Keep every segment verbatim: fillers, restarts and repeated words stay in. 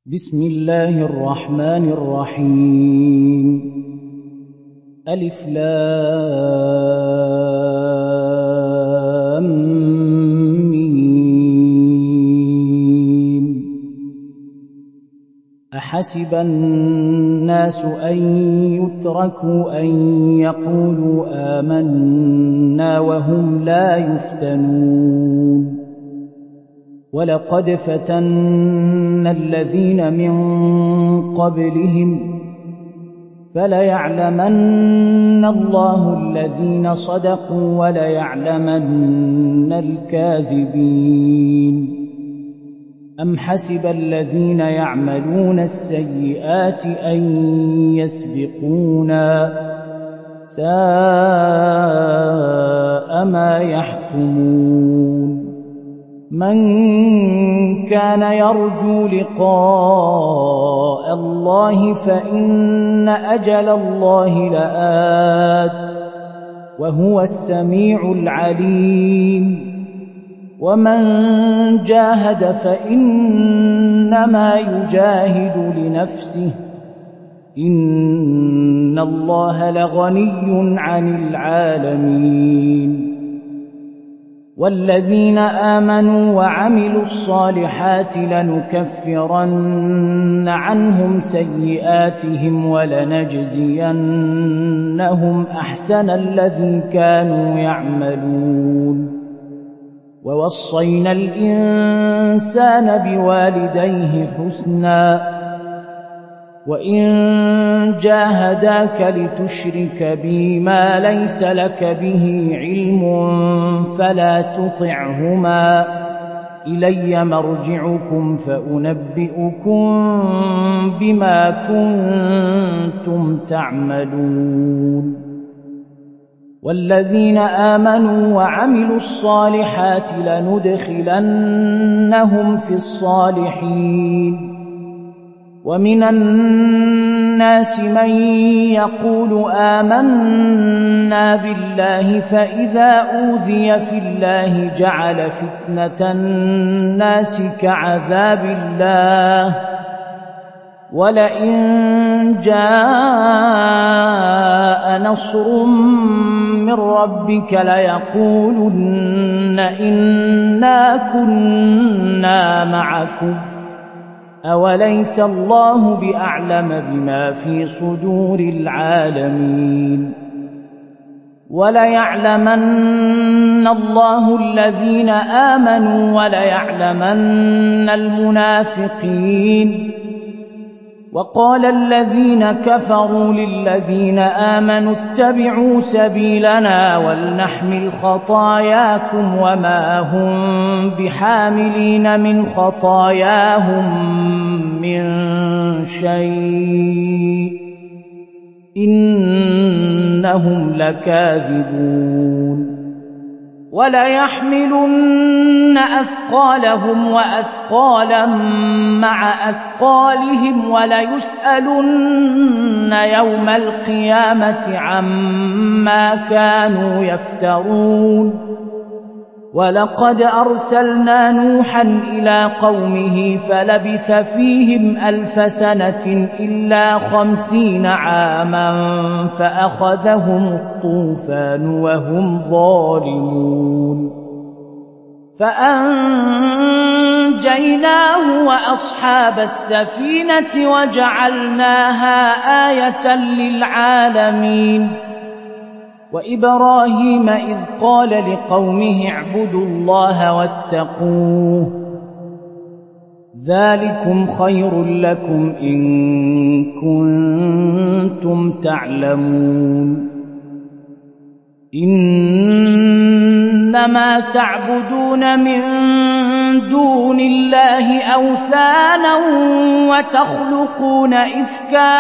بسم الله الرحمن الرحيم ألف لام ميم أحسب الناس أن يتركوا أن يقولوا آمنا وهم لا يفتنون ولقد فتنا الذين من قبلهم فليعلمن الله الذين صدقوا وليعلمن الكاذبين أم حسب الذين يعملون السيئات أن يسبقونا ساء ما يحكمون من كان يرجو لقاء الله فإن أجل الله لآت وهو السميع العليم ومن جاهد فإنما يجاهد لنفسه إن الله لغني عن العالمين والذين آمنوا وعملوا الصالحات لنكفرن عنهم سيئاتهم ولنجزينهم أحسن الذي كانوا يعملون ووصينا الإنسان بوالديه حسنا وإن جاهداك لتشرك بي ما ليس لك به علم فلا تطعهما إلي مرجعكم فأنبئكم بما كنتم تعملون والذين آمنوا وعملوا الصالحات لندخلنهم في الصالحين ومن الناس من يقول آمنا بالله فإذا أوذي في الله جعل فتنة الناس كعذاب الله ولئن جاء نصر من ربك ليقولن إنا كنا معكم أوليس الله بأعلم بما في صدور العالمين وليعلمن الله الذين آمنوا وليعلمن المنافقين وقال الذين كفروا للذين آمنوا اتبعوا سبيلنا ولنحمل خطاياكم وما هم بحاملين من خطاياهم من شيء إنهم لكاذبون وليحملن أثقالهم وأثقالا مع أثقالهم وليسألن يوم القيامة عما كانوا يفترون ولقد أرسلنا نوحا إلى قومه فلبث فيهم ألف سنة إلا خمسين عاما فأخذهم الطوفان وهم ظالمون فأنجيناه وأصحاب السفينة وجعلناها آية للعالمين وإبراهيم إذ قال لقومه اعبدوا الله واتقوه ذلكم خير لكم إن كنتم تعلمون إنما تعبدون من دون الله أوثانا وتخلقون إفكا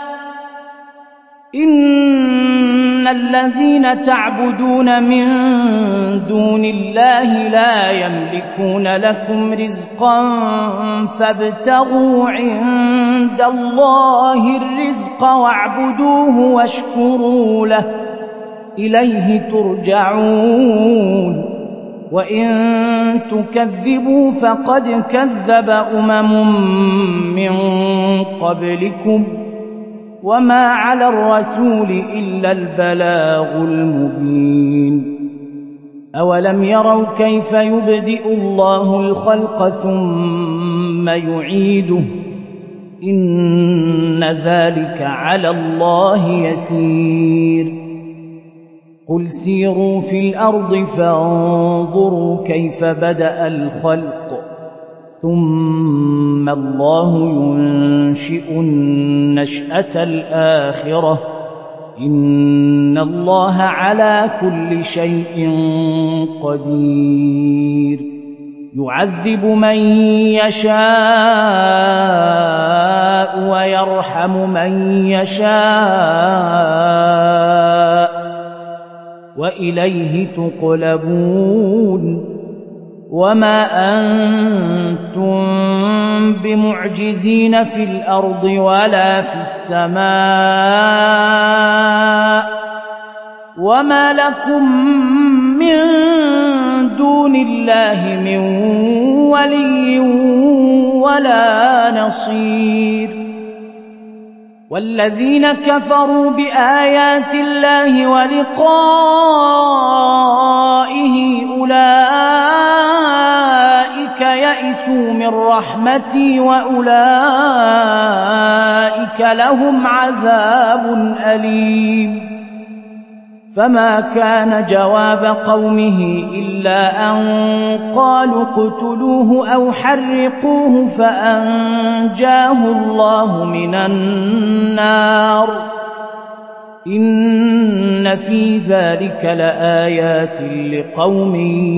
إن الذين تعبدون من دون الله لا يملكون لكم رزقا فابتغوا عند الله الرزق واعبدوه واشكروا له إليه ترجعون وإن تكذبوا فقد كذب أمم من قبلكم وما على الرسول إلا البلاغ المبين أولم يروا كيف يبدئ الله الخلق ثم يعيده إن ذلك على الله يسير قل سيروا في الأرض فانظروا كيف بدأ الخلق ثم الله ينشئ النشأة الآخرة إن الله على كل شيء قدير يعذب من يشاء ويرحم من يشاء وإليه تقلبون وما أنتم بمعجزين في الأرض ولا في السماء وما لكم من دون الله من ولي ولا نصير والذين كفروا بآيات الله ولقائه أولئك يئسوا من رحمتي وأولئك لهم عذاب أليم فما كان جواب قومه إلا أن قالوا اقتلوه أو حرقوه فأنجاه الله من النار إن في ذلك لآيات لقوم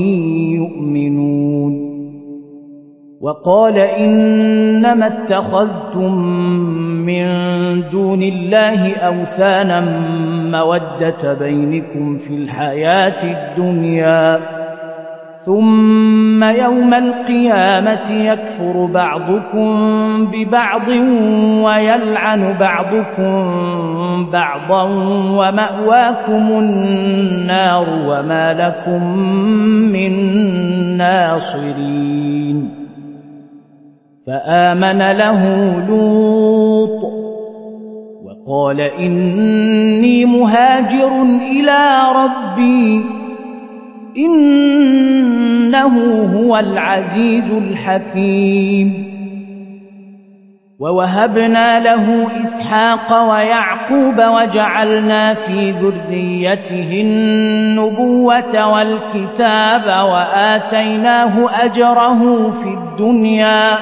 يؤمنون وقال إنما اتخذتم من دون الله أوثانا مودة بينكم في الحياة الدنيا ثم يوم القيامة يكفر بعضكم ببعض ويلعن بعضكم بعضا ومأواكم النار وما لكم من ناصرين فآمن له لوط وقال إني مهاجر إلى ربي إنه هو العزيز الحكيم ووهبنا له إسحاق ويعقوب وجعلنا في ذريته النبوة والكتاب وآتيناه أجره في الدنيا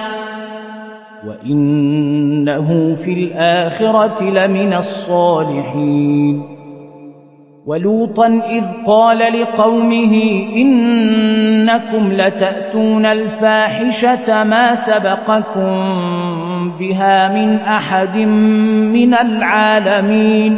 وإنه في الآخرة لمن الصالحين ولوطا إذ قال لقومه إنكم لتأتون الفاحشة ما سبقكم بها من أحد من العالمين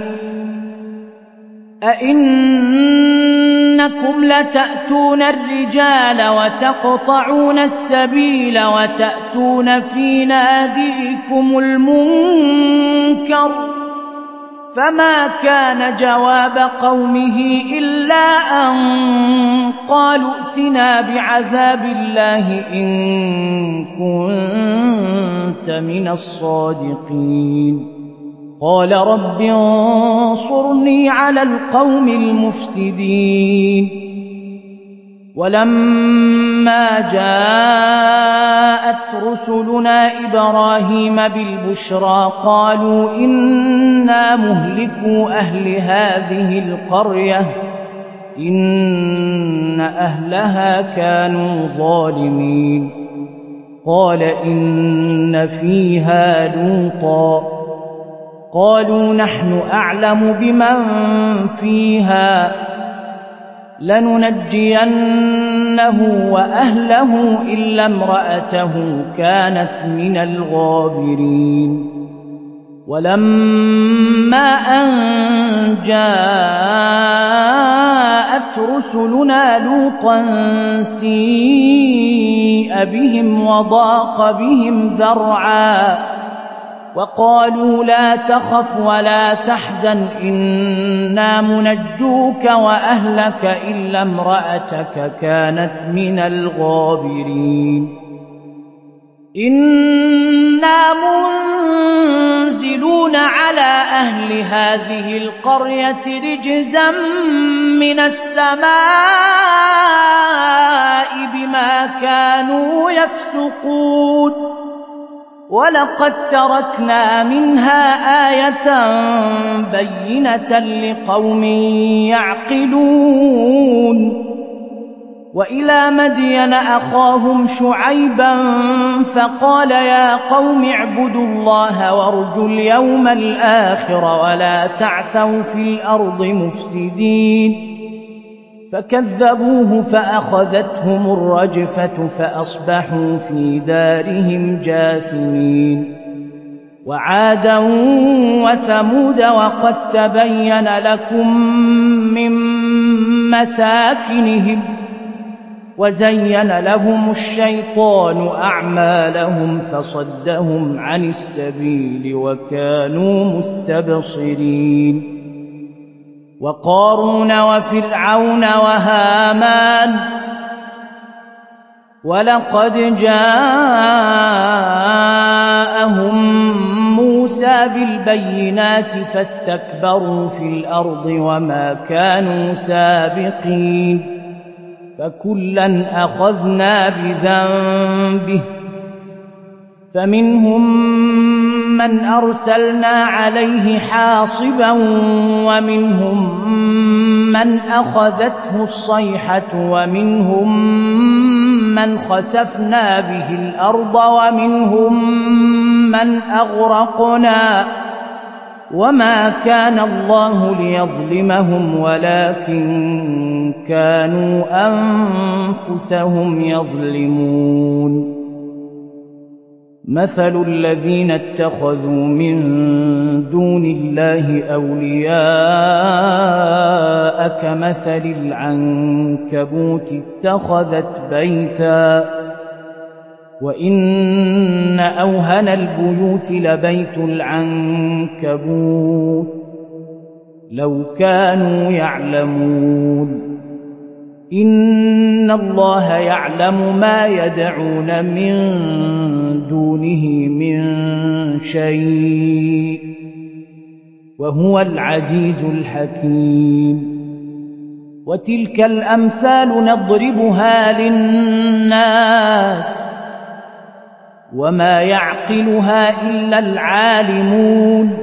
أئنكم لتأتون الرجال وتقطعون السبيل وتأتون في ناديكم المنكر فما كان جواب قومه إلا أن قالوا ائتنا بعذاب الله إن كنت من الصادقين قال رب انصرني على القوم المفسدين ولما جاءت رسلنا إبراهيم بالبشرى قالوا إنا مهلكو أهل هذه القرية إن أهلها كانوا ظالمين قال إن فيها لوطا قالوا نحن أعلم بمن فيها لننجينه وأهله إلا امرأته كانت من الغابرين ولما أن جاءت رسلنا لوطا سيء بهم وضاق بهم ذرعا وقالوا لا تخف ولا تحزن إنا منجوك وأهلك إلا امرأتك كانت من الغابرين إنا منزلون على أهل هذه القرية رجزا من السماء بما كانوا يفسقون ولقد تركنا منها آية بينة لقوم يعقلون وإلى مدين أخاهم شعيبا فقال يا قوم اعبدوا الله وارجوا اليوم الآخر ولا تعثوا في الأرض مفسدين فكذبوه فأخذتهم الرجفة فأصبحوا في دارهم جاثمين وعادا وثمود وقد تبين لكم من مساكنهم وزين لهم الشيطان أعمالهم فصدهم عن السبيل وكانوا مستبصرين وقارون وفرعون وهامان ولقد جاءهم موسى بالبينات فاستكبروا في الأرض وما كانوا سابقين فكلا أخذنا بذنبه فمنهم من أرسلنا عليه حاصبا ومنهم من أخذته الصيحة ومنهم من خسفنا به الأرض ومنهم من أغرقنا وما كان الله ليظلمهم ولكن كانوا أنفسهم يظلمون مثل الذين اتخذوا من دون الله أولياء كمثل العنكبوت اتخذت بيتا وإن أوهن البيوت لبيت العنكبوت لو كانوا يعلمون إن الله يعلم ما يدعون من دونه من شيء وهو العزيز الحكيم وتلك الأمثال نضربها للناس وما يعقلها إلا العالمون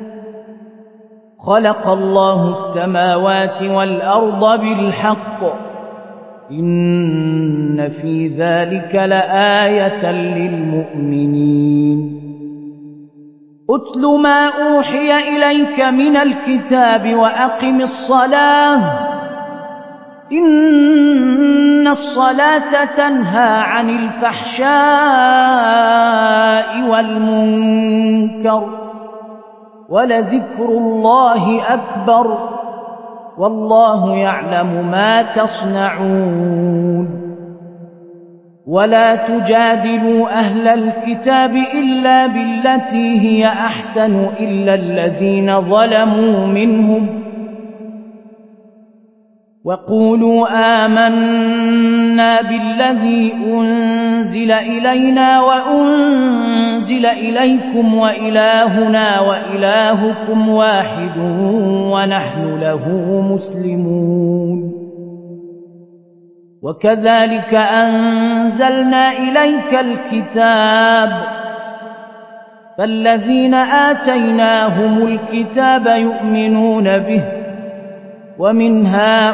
خلق الله السماوات والأرض بالحق إن في ذلك لآية للمؤمنين أتل ما أوحي إليك من الكتاب وأقم الصلاة إن الصلاة تنهى عن الفحشاء والمنكر ولذكر الله أكبر والله يعلم ما تصنعون ولا تجادلوا أهل الكتاب إلا بالتي هي أحسن إلا الذين ظلموا منهم وقولوا آمنا بالذي أنزل إلينا وأنزل إليكم وإلهنا وإلهكم واحد ونحن له مسلمون وكذلك أنزلنا إليك الكتاب فالذين آتيناهم الكتاب يؤمنون به ومن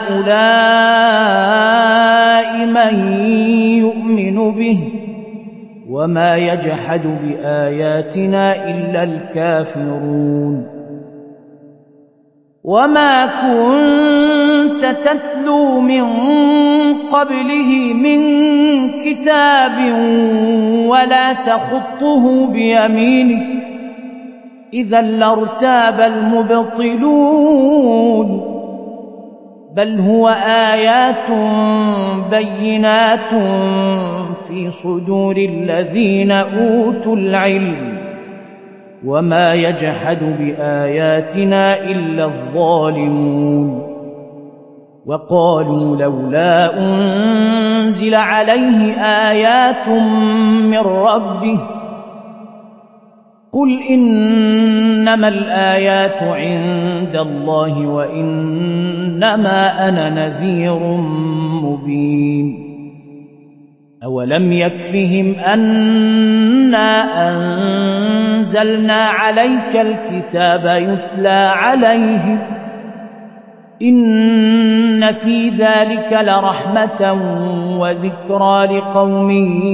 هؤلاء من يؤمن به وما يجحد بآياتنا إلا الكافرون وما كنت تتلو من قبله من كتاب ولا تخطه بيمينك إذا لارتاب المبطلون بل هو آيات بينات في صدور الذين أوتوا العلم وما يجحد بآياتنا إلا الظالمون وقالوا لولا أنزل عليه آيات من ربه قل إنما الآيات عند الله وإنما أنا نذير مبين أولم يكفهم أنا أنزلنا عليك الكتاب يتلى عليهم إن في ذلك لرحمة وذكرى لقوم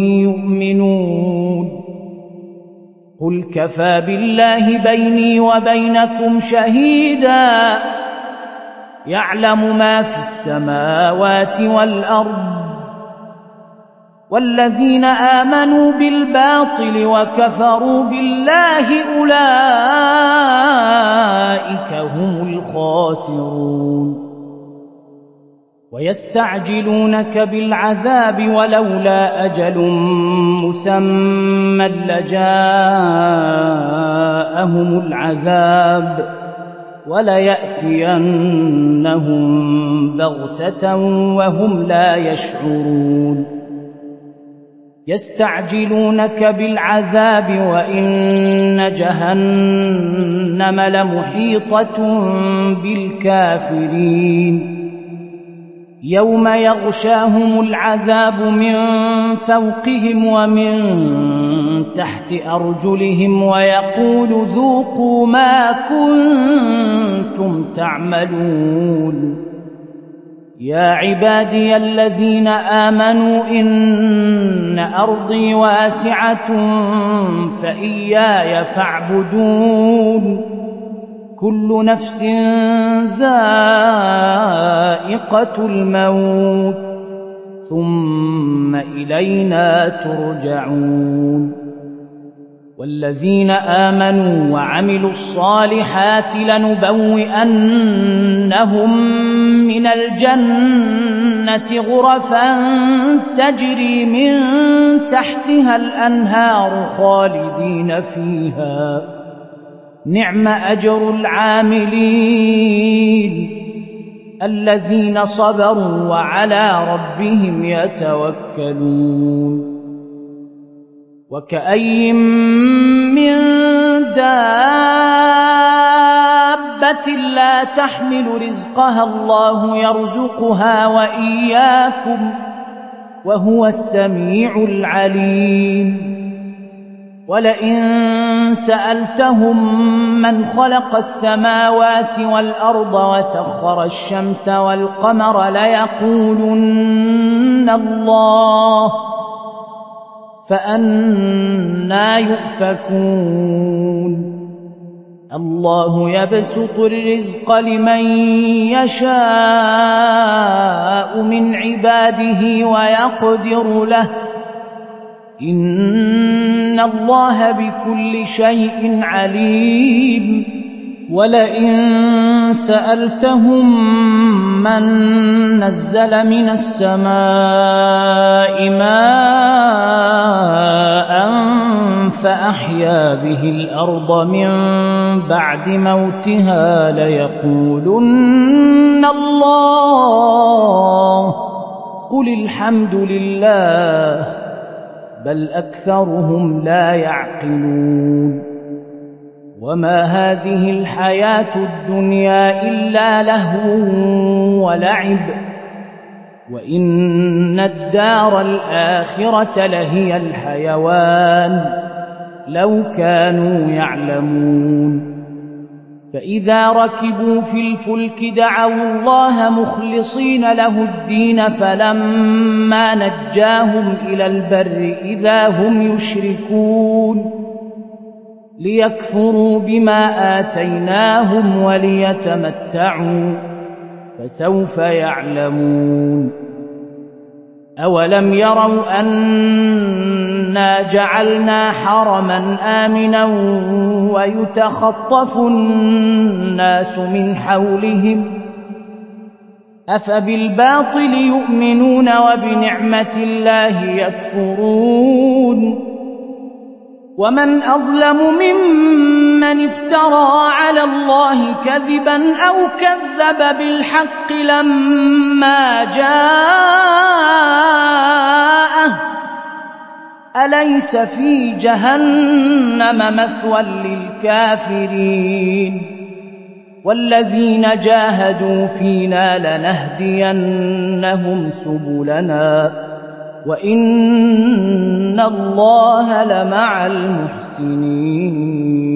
يؤمنون قل كفى بالله بيني وبينكم شهيدا يعلم ما في السماوات والأرض والذين آمنوا بالباطل وكفروا بالله أولئك هم الخاسرون ويستعجلونك بالعذاب ولولا أجل مسمى لجاءهم العذاب وليأتينهم بغتة وهم لا يشعرون يستعجلونك بالعذاب وإن جهنم لمحيطة بالكافرين يوم يغشاهم العذاب من فوقهم ومن تحت أرجلهم ويقول ذوقوا ما كنتم تعملون يا عبادي الذين آمنوا إن أرضي واسعة فإياي فاعبدون كل نفس ذائقة الموت ثم إلينا ترجعون والذين آمنوا وعملوا الصالحات لنبوئنهم من الجنة غرفا تجري من تحتها الأنهار خالدين فيها نعم أجر العاملين الذين صبروا وعلى ربهم يتوكلون وكأي من دابة لا تحمل رزقها الله يرزقها وإياكم وهو السميع العليم ولئن سألتهم من خلق السماوات والأرض وسخر الشمس والقمر ليقولن الله فأنى يؤفكون الله يبسط الرزق لمن يشاء من عباده ويقدر له إن الله بكل شيء عليم ولئن سألتهم من نزل من السماء ماء فأحيا به الأرض من بعد موتها ليقولن الله قل الحمد لله بل أكثرهم لا يعقلون وما هذه الحياة الدنيا إلا لهو ولعب وإن الدار الآخرة لهي الحيوان لو كانوا يعلمون فإذا ركبوا في الفلك دعوا الله مخلصين له الدين فلما نجاهم إلى البر إذا هم يشركون ليكفروا بما آتيناهم وليتمتعوا فسوف يعلمون أولم يروا أنا جعلنا حرما آمنا ويتخطف الناس من حولهم أفبالباطل يؤمنون وبنعمة الله يكفرون ومن أظلم ممن من افترى على الله كذبا أو كذب بالحق لما جاءه أليس في جهنم مثوى للكافرين والذين جاهدوا فينا لنهدينهم سبلنا وإن الله لمع المحسنين